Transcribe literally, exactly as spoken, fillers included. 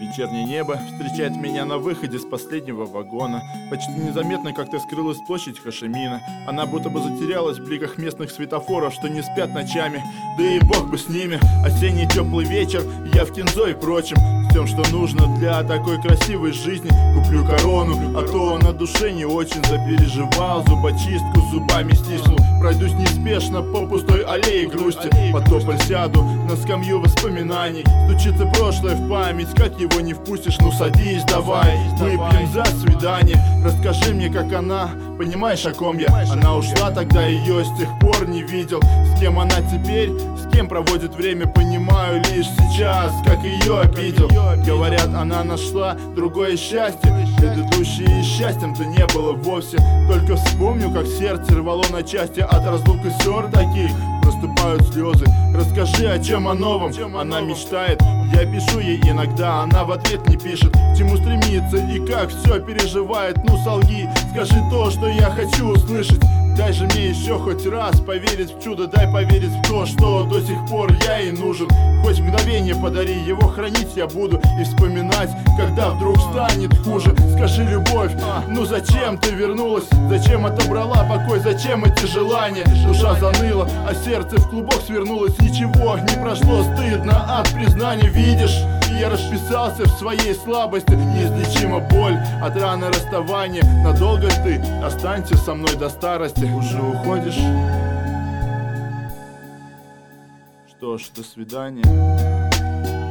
Вечернее небо встречает меня на выходе с последнего вагона. Почти незаметно как-то скрылась площадь Хошимина. Она будто бы затерялась в бликах местных светофоров, что не спят ночами. Да и бог бы с ними. Осенний теплый вечер, я в кинзо и прочем. Всем, что нужно для такой красивой жизни. Куплю корону, а то на душе не очень запереживал. Зубочистку зубами стиснул. Пройдусь неспешно по пустой аллее грусти. Под тополь сяду на скамью воспоминаний. Стучится прошлое в память, как его не впустишь, ну садись давай. Выпьем за свидание. Расскажи мне, как она, понимаешь, о ком я? Она ушла тогда, ее с тех пор не видел. С кем она теперь, с кем проводит время, понимаю лишь сейчас, как ее обидел. Говорят, она нашла другое счастье. Предыдущее счастьем-то не было вовсе. Только вспомню, как сердце рвало на части от разлук и ссор таких. Проступают слезы. Расскажи, о чем о новом. Она мечтает, я пишу ей иногда, она в ответ не пишет. К чему стремится и как все переживает. Ну солги, скажи то, что я хочу услышать. Дай же мне еще хоть раз поверить в чудо. Дай поверить в то, что до сих пор я ей нужен. Хоть мгновение подари, его хранить я буду и вспоминать, когда вдруг станет хуже. Скажи, любовь, ну зачем ты вернулась? Зачем отобрала покой? Зачем эти желания? Душа заныла, а сердце в клубок свернулось. Ничего не прошло, стыдно от признания. Видишь, я расписался в своей слабости. Неизлечима боль от раны расставания. Надолго ты останься со мной до старости. Уже уходишь? Что ж, до свидания.